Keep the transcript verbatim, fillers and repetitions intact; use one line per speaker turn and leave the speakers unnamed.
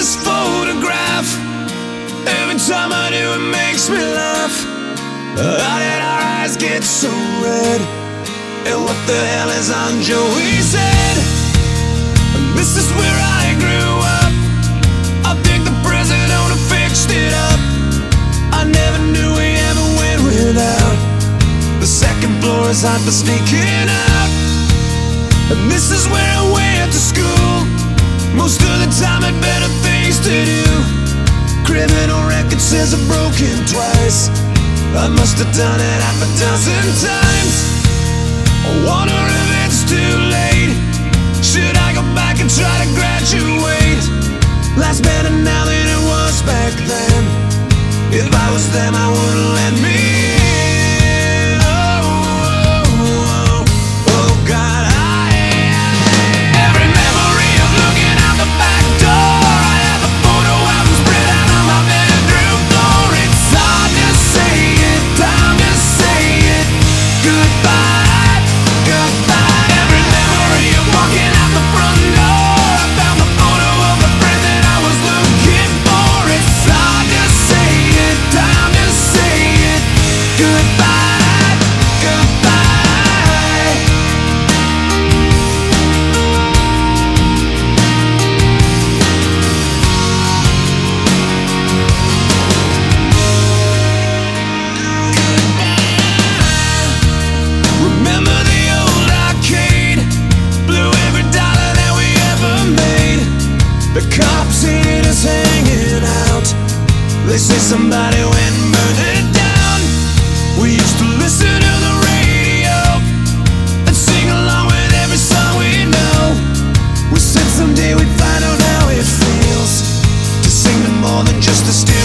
this photograph. Every time I do, it makes me laugh. How did our eyes get so red? And what the hell is on Joey's head? This is where I grew up. I think the president fixed it up. I never knew we ever went without. The second floor is hot for sneaking out. And this is where I went to school. Most of the time had better things to do. Criminal record says I've broken twice. I must have done it half a dozen times. I wonder if it's too late. Should I go back and try to graduate? Life's better now than it was back then. If I was them, I wouldn't let me in. Oh, oh, oh, oh God, I every memory of looking out the back door. I have a photo album spread out on my bedroom floor. It's hard to say it, time to say it. Goodbye, goodbye. Every memory of walking out the front door. I found the photo of a friend that I was looking for. It's hard to say it, time to say it. Goodbye, goodbye. Remember the old arcade? Blew every dollar that we ever made. The cops seen us hanging out. They say somebody went and burned it down. We used to listen to the radio and sing along with every song we know. We said someday we'd find out how it feels to sing to more than just a stereo.